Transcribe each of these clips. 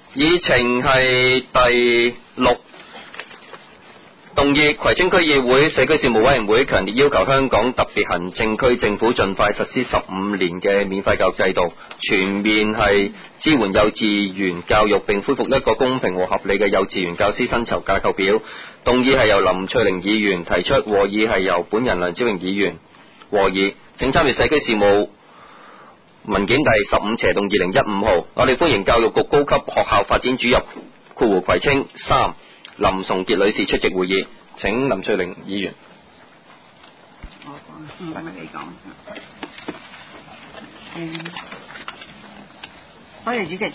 議程係第6。動議葵青區議會社區事務委員會強烈要求香港特別行政區政府盡快實施15年嘅免費教育制度，全面係支援幼稚園教育，並恢復一個公平和合理嘅幼稚園教師薪酬架構表。動議係由林翠玲議員提出，和議係由本人梁朝榮議員和議。請參閱社區事務文件第15/2015號。我哋歡迎教育局高級學校發展主任葵青3林崇傑女士出席會議。請林翠玲議員。 我講，唔等你講。多謝主席。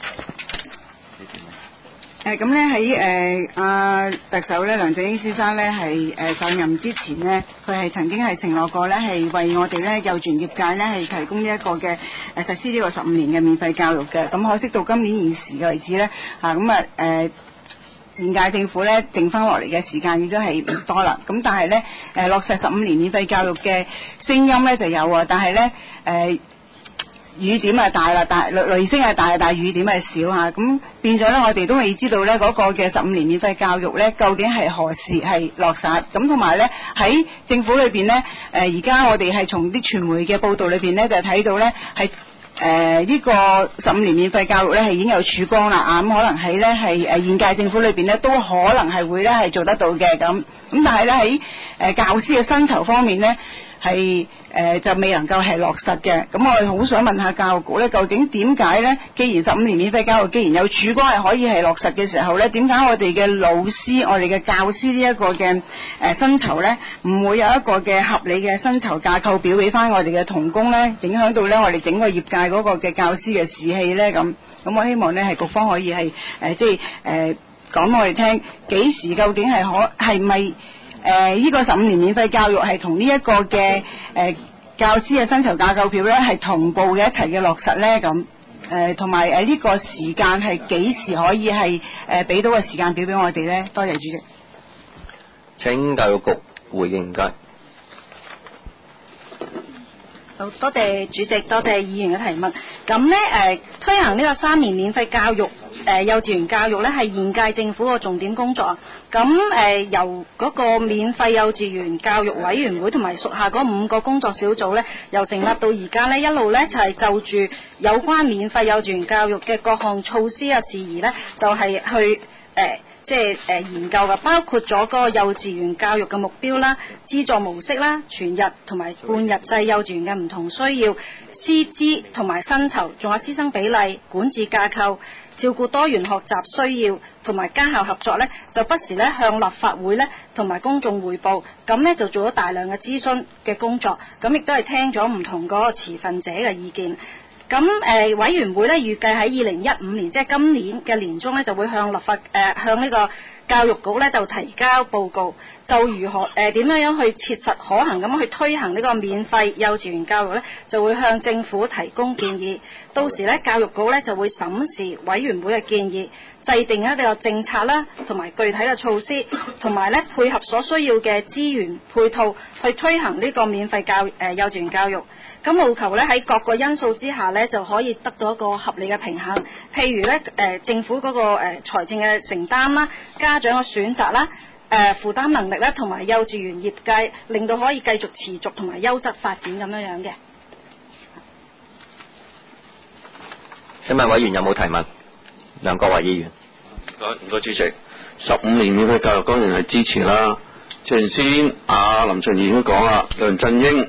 咁咧喺特首咧梁振英先生咧係上任之前呢，佢係曾經係承諾過咧係為我哋咧幼稚園業界咧係提供呢一個嘅實施呢個15年嘅免費教育嘅。咁可惜到今年現時嘅為止咧現屆政府咧剩翻落嚟嘅時間亦都係唔多啦。咁但係咧落實15年免費教育嘅聲音咧就有啊，但係咧雨點係大啦，雷聲係大，但係雨點係少嚇。咁變咗咧，我哋都未知道咧嗰個嘅15年免費教育咧，究竟係何時係落實？咁同埋咧喺政府裏邊咧，而家我哋係從啲傳媒嘅報道裏邊咧就睇到咧係呢個15年免費教育咧係已經有曙光啦啊！咁可能喺咧係現屆政府裏邊咧都可能係會咧係做得到嘅咁。咁但係咧喺教師嘅薪酬方面咧係就未能夠係落實嘅。咁我哋好想問下教育局咧，究竟點解咧？既然15年免費教育既然有曙光係可以係落實嘅時候咧，點解我哋嘅老師、我哋嘅教師呢一個嘅薪酬咧，唔會有一個嘅合理嘅薪酬架構表俾翻我哋嘅同工咧，影響到咧我哋整個業界嗰個嘅教師嘅士氣咧咁。咁我希望咧係局方可以係講我哋聽幾時究竟係咪呢個15年免費教育係同呢一個嘅教師嘅薪酬架構表咧係同步嘅一齊嘅落實咧咁。同埋呢個時間係幾時可以係俾到個時間表俾我哋咧？多謝主席。 請教育局回應，唔該。 好，多謝主席，多謝議員嘅提問。咁咧推行呢個3年免費教育幼稚園教育咧係現屆政府個重點工作。咁由嗰個免費幼稚園教育委員會同埋屬下嗰5個工作小組咧，由成立到而家咧一路咧就係就住有關免費幼稚園教育嘅各項措施啊事宜咧，就係去研究嘅，包括咗嗰個幼稚園教育嘅目標啦、資助模式啦、全日同埋半日制幼稚園嘅唔同需要、師資同埋薪酬，仲有師生比例、管治架構、照顧多元學習需要同埋家校合作咧，就不時咧向立法會咧同埋公眾匯報，咁咧就做咗大量嘅諮詢嘅工作，咁亦都係聽咗唔同嗰個持份者嘅意見。咁委員會咧預計喺2015年，即係今年嘅年中咧，就會向向呢個教育局咧就提交報告，就如何點樣去切實可行咁去推行呢個免費幼稚園教育咧，就會向政府提供建議。到時咧教育局咧就會審視委員會嘅建議，制定一個政策啦，同埋具體嘅措施，同埋咧配合所需要嘅資源配套去推行呢個免費幼稚園教育。咁務求咧喺各個因素之下咧就可以得到一個合理嘅平衡。譬如咧政府嗰個財政嘅承擔啦、家長嘅選擇啦、負擔能力啦，同埋幼稚園業界令到可以繼續持續同埋優質發展咁樣嘅。 請問委員有冇提問？梁國華議員。 唔該主席，15年免費教育當然係支持啦。前先林卓議員都講啦，梁振英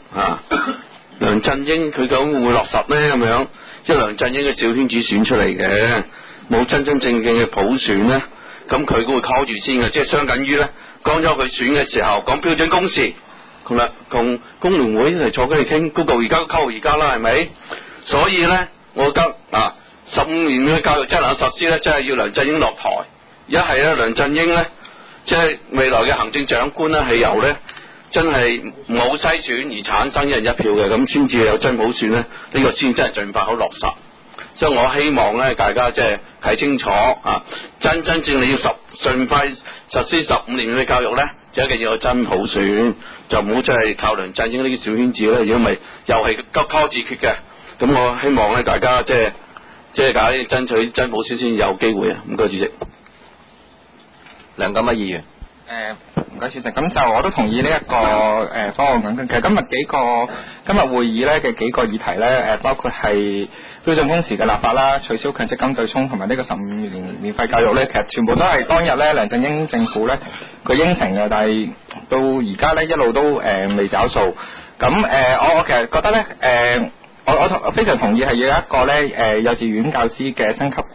佢究竟會唔會落實呢？咁樣，即係梁振英嘅小圈子選出嚟嘅，冇真真正正嘅普選呢，咁佢都會靠住先嘅，即係相等於呢，講咗佢選嘅時候講標準工時，同工聯會嚟坐佢哋傾，嗰個而家都靠而家啦，係咪？所以呢，我覺得15年嘅教育真係實施呢，真係要梁振英落台。一係呢，梁振英呢，即係未來嘅行政長官呢，係由呢真係冇篩選而產生一人一票嘅，咁先至有真普選呢，呢個先真係盡快好落實。所以我希望呢，大家即係睇清楚真正你要盡快實施15年嘅教育呢，就一定要有真普選，就唔好真係靠梁振英呢啲小圈子呢，如果唔係又係急拖自決嘅。咁我希望呢，大家即即係搞爭取真普選先有機會啊！唔該，主席。 梁錦威議員。 唔該主席，咁就我都同意呢一個方案咁。其實今日會議咧嘅幾個議題咧，包括係標準工時嘅立法啦、取消強積金對沖同埋呢個15年免費教育咧，其實全部都係當日咧梁振英政府咧佢應承嘅，但係到而家咧一路都未找數。咁我其實覺得咧我非常同意係要一個咧幼稚園教師嘅升級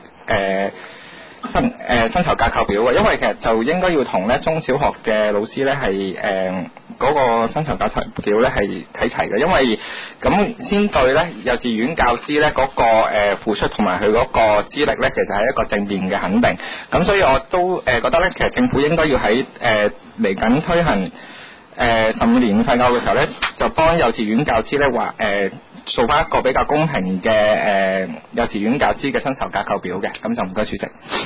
薪酬架構表嘅，因為其實就應該要同咧中小學嘅老師咧係嗰個薪酬架構表咧係睇齊嘅，因為咁先對咧幼稚園教師咧嗰個付出同埋佢嗰個資歷咧，其實係一個正面嘅肯定。咁所以我都覺得咧，其實政府應該要喺嚟緊推行15年免費教育嘅時候咧，就幫幼稚園教師咧話做翻一個比較公平嘅幼稚園教師嘅薪酬架構表嘅，咁就唔該主席。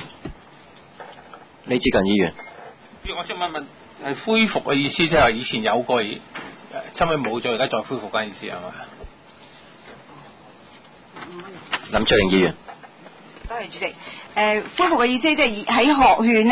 李志勤議員， 我想問恢復嘅意思即係以前有過，差唔多冇咗，而家再恢復緊意思係嘛？ 林卓廷議員。 多謝主席。恢復嘅意思即係喺學券呢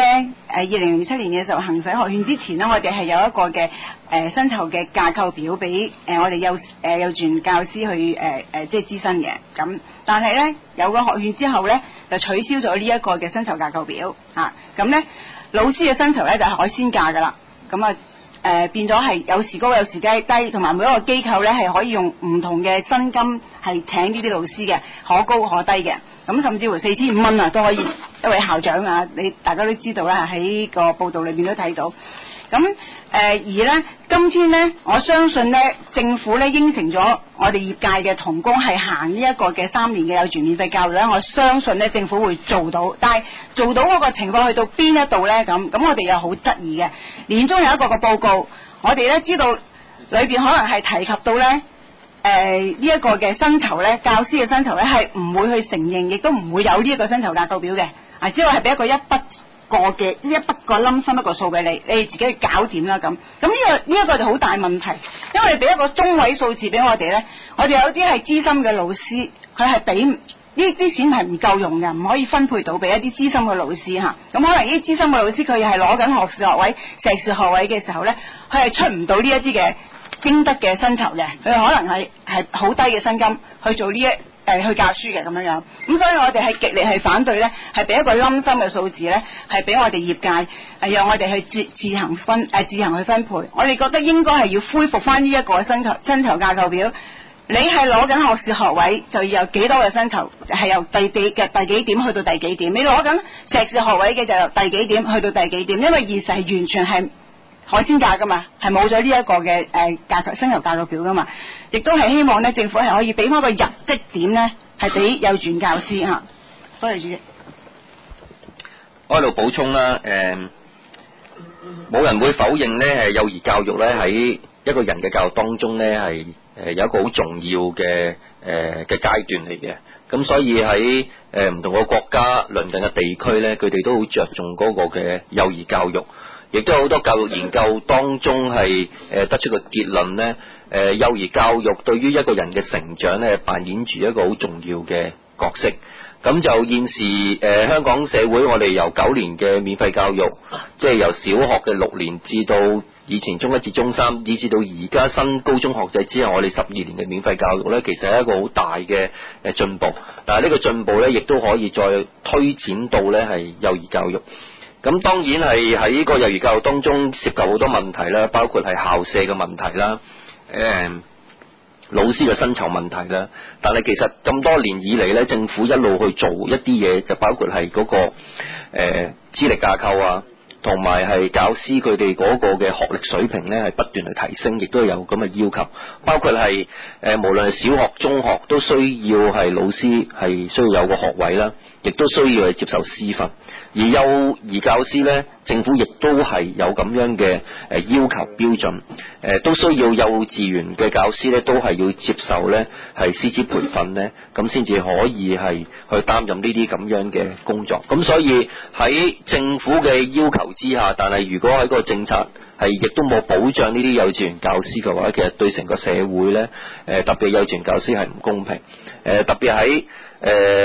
，2007年嘅時候行使學券之前呢，我哋係有一個嘅薪酬嘅架構表俾我哋幼稚園教師去即係諮詢嘅。咁但係呢，有個學券之後呢，就取消咗呢一個嘅薪酬架構表啊。咁呢，老師嘅薪酬呢，就係海鮮價㗎啦。咁啊變咗係有時高有時低，同埋每一個機構呢，係可以用唔同嘅薪金係請呢啲老師嘅，可高可低嘅。咁甚至乎4500蚊啊都可以一位校長啊，大家都知道啦，喺個報道裏邊都睇到。咁而呢，今天呢，我相信呢，政府呢應承咗我哋業界嘅同工係行呢一個嘅3年嘅幼稚園免費教育呢，我相信呢政府會做到。但係做到嗰個情況去到邊一度呢？咁我哋又好質疑嘅。年中有一個報告，我哋呢知道裏邊可能係提及到呢。呢一個嘅薪酬咧，教師嘅薪酬咧係唔會去承認，亦都唔會有呢一個薪酬架構表嘅，只係俾一筆個冧心一個數俾你，你自己去搞掂啦咁。咁呢一個就好大問題，因為俾一個中位數字俾我哋咧，我哋有啲係資深嘅老師，佢係俾呢啲錢係唔夠用嘅，唔可以分配到俾一啲資深嘅老師嚇。咁可能呢啲資深嘅老師佢係攞緊學士學位、碩士學位嘅時候咧，佢係出唔到呢一啲嘅應得嘅薪酬嘅，佢可能係好低嘅薪金去做去教書嘅咁樣樣。咁所以我哋係極力係反對咧，係俾一個冧心嘅數字咧，係俾我哋業界讓我哋去自行去分配。我哋覺得應該係要恢復翻呢一個薪酬架構表。你係攞緊學士學位，就要有幾多嘅薪酬，係由第幾點去到第幾點。你攞緊碩士學位嘅就由第幾點去到第幾點，因為現時係完全係海鮮價噶嘛，係冇咗呢一個嘅薪酬架構表噶嘛，亦都係希望咧政府係可以俾翻個入職點咧，係俾幼稚園教師嚇。多謝主席。 我喺度補充啦，冇人會否認咧，幼兒教育咧喺一個人嘅教育當中咧係有一個好重要嘅階段嚟嘅。咁所以喺唔同嘅國家鄰近嘅地區咧，佢哋都好着重嗰個嘅幼兒教育。亦都有好多教育研究當中係得出個結論呢，幼兒教育對於一個人嘅成長呢，扮演住一個好重要嘅角色。咁就現時香港社會，我哋由9年嘅免費教育，即係由小學嘅6年至到以前中1至中3，以至到而家新高中學制之後，我哋12年嘅免費教育呢，其實係一個好大嘅進步。但係呢個進步呢，亦都可以再推展到呢係幼兒教育。咁當然係喺個幼兒教育當中涉及好多問題啦，包括係校舍嘅問題啦，老師嘅薪酬問題啦。但係其實咁多年以嚟咧，政府一路去做一啲嘢，就包括係嗰個資歷架構啊，同埋係教師佢哋嗰個嘅學歷水平咧係不斷去提升，亦都有咁嘅要求。包括係無論係小學、中學都需要係老師係需要有個學位啦，亦都需要係接受師訓。而幼兒教師呢，政府亦都係有咁樣嘅要求標準，都需要幼稚園嘅教師呢，都係要接受呢係師資培訓呢，咁先至可以係去擔任呢啲咁樣嘅工作。咁所以喺政府嘅要求之下，但係如果喺個政策係亦都冇保障呢啲幼稚園教師嘅話，其實對成個社會呢，特別幼稚園教師係唔公平。特別喺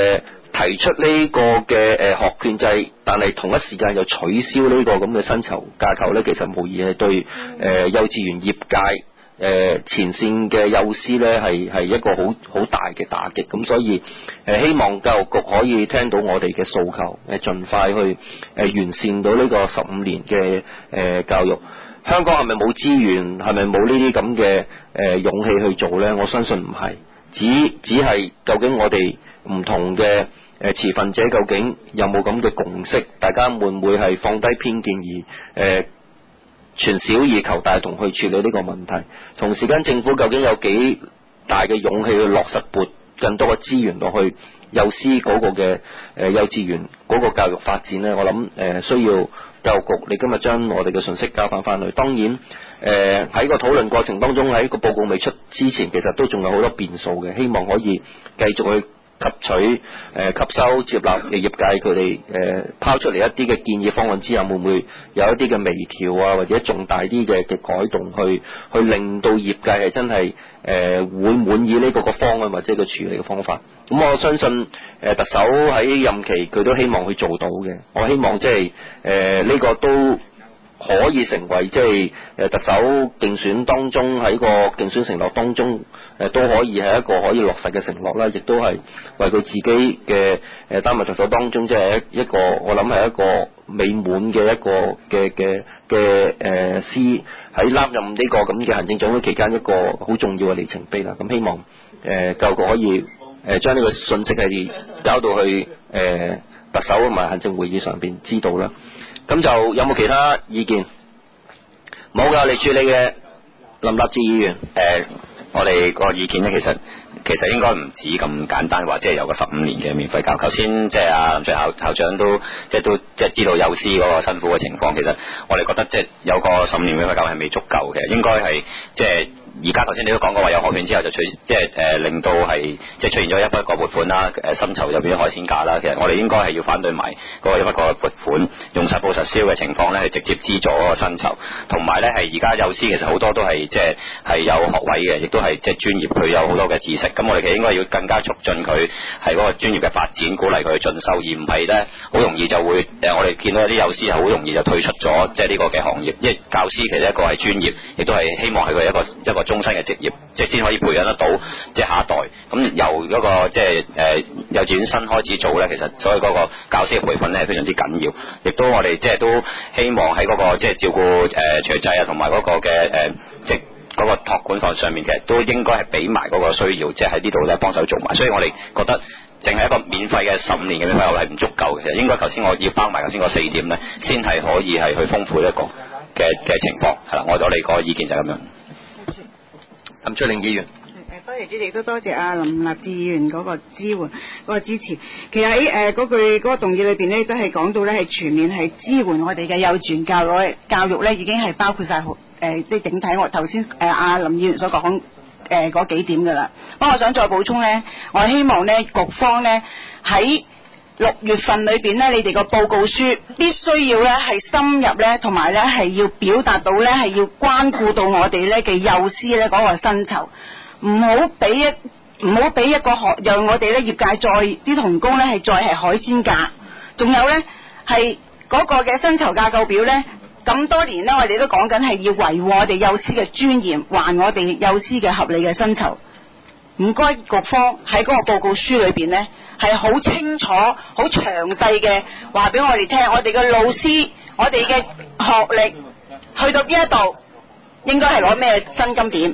提出呢個嘅學券制，但係同一時間又取消呢個咁嘅薪酬架構呢，其實無疑係對幼稚園業界前線嘅幼師呢係一個好大嘅打擊。咁所以希望教育局可以聽到我哋嘅訴求，盡快去完善到呢個15年嘅教育。香港係咪冇資源？係咪冇呢啲咁嘅勇氣去做呢？我相信唔係，只係究竟我哋唔同嘅持份者究竟有冇咁嘅共識？大家會唔會係放低偏見而全小而求大同去處理呢個問題？同時間政府究竟有幾大嘅勇氣去落實撥更多嘅資源落去幼師嗰個嘅幼稚園嗰個教育發展呢？我諗需要教育局你今日將我哋嘅信息交翻去。當然喺個討論過程當中，喺個報告未出之前，其實都仲有好多變數嘅，希望可以繼續去吸取吸收接納業界佢哋拋出嚟一啲嘅建議方案之後，會唔會有一啲嘅微調啊，或者重大啲嘅改動去令到業界係真係會滿意呢個方案或者個處理嘅方法。咁我相信特首喺任期佢都希望去做到嘅。我希望即係呢個都可以成為即係特首競選當中喺個競選承諾當中都可以係一個可以落實嘅承諾啦，亦都係為佢自己嘅擔任特首當中即係一個我諗係一個美滿嘅一個嘅司喺擔任呢個咁嘅行政長官期間一個好重要嘅里程碑啦。咁希望教育局可以將呢個信息係交到去特首同埋行政會議上邊知道啦。咁就有冇其他意見？冇㗎，你處理嘅林立志議員。 我哋個意見呢，其實應該唔止咁簡單，話即係有個15年嘅免費教育。頭先即係阿林鄭校長都知道幼師嗰個辛苦嘅情況。其實我哋覺得即係有個15年免費教育係未足夠嘅，應該係即係。而家頭先你都講過話有學券之後就令到係即係出現咗一筆過撥款啦，薪酬就變咗海鮮價啦。其實我哋應該係要反對埋嗰個一筆過撥款，用實報實銷嘅情況咧係直接資助嗰個薪酬，同埋咧係而家幼師其實好多都係即係有學位嘅，亦都係即係專業，佢有好多嘅知識。咁我哋其實應該要更加促進佢係嗰個專業嘅發展，鼓勵佢去進修，而唔係咧好容易就會我哋見到有啲幼師係好容易就退出咗即係呢個嘅行業。因為教師其實一個係專業，亦都係希望係佢一個終身嘅職業，即係先可以培養得到即係下一代。咁由嗰個即係幼稚園新開始做咧，其實所以嗰個教師嘅培訓咧係非常之緊要。亦都我哋即係都希望喺嗰個即係照顧隨制啊，同埋嗰個嘅即係嗰個託管課上面，其實都應該係俾埋嗰個需要，即係喺呢度咧幫手做埋。所以我哋覺得淨係一個免費嘅15年嘅免費教育係唔足夠嘅，其實應該頭先我要包埋頭先嗰4點咧，先係可以係去豐富一個嘅情況。係啦，我哋個意見就係咁樣。 林翠玲議員， 多謝主席，都多謝阿林立志議員嗰個支援、嗰個支持。其實喺嗰句嗰個動議裏邊咧，都係講到咧係全面係支援我哋嘅幼稚園教育咧，已經係包括晒即係整體我頭先阿林議員所講嗰幾點噶啦。不過我想再補充咧，我希望咧局方咧喺6月份裏邊咧，你哋個報告書必須要咧係深入咧，同埋咧係要表達到咧係要關顧到我哋咧嘅幼師咧嗰個薪酬，唔好俾一個讓我哋咧業界再啲同工咧係再係海鮮價。仲有咧係嗰個嘅薪酬架構表咧，咁多年咧我哋都講緊係要維護我哋幼師嘅尊嚴，還我哋幼師嘅合理嘅薪酬。唔該，局方喺嗰個報告書裏邊咧，係好清楚、好詳細嘅話俾我哋聽，我哋嘅老師、我哋嘅學歷去到邊一度，應該係攞咩薪金點？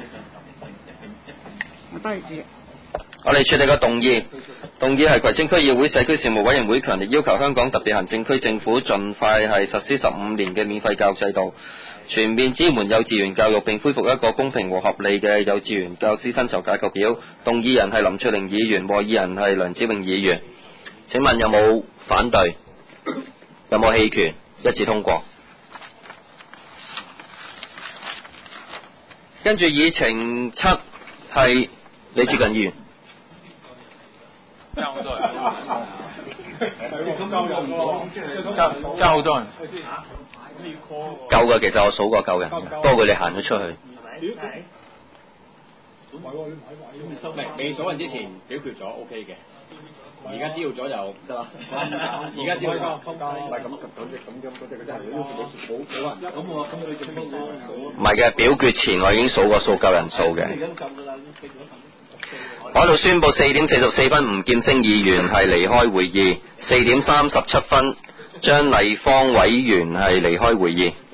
多謝主席。 我哋處理個動議係葵青區議會社區事務委員會強烈要求香港特別行政區政府盡快係實施15年嘅免費教育制度，全面支援幼稚園教育，並恢復一個公平和合理嘅幼稚園教師薪酬架構表。動議人係林翠玲議員，和議人係梁子穎議員。請問有冇反對？有冇棄權？一致通過。跟住議程7係李志近議員。 真係好多人，真係好多人。 夠嘅，其實我數過夠嘅，不過佢哋行咗出去。 未數人之前表決咗 OK 嘅。 而家知道咗就得啦。而家知道咗，唔係咁嗰隻真係要冇人。咁你做乜數？ 唔係嘅，表決前我已經數過數夠人數嘅。我喺度宣布4點44分，吳劍星議員係離開會議。4點37分，張麗芳委員係離開會議。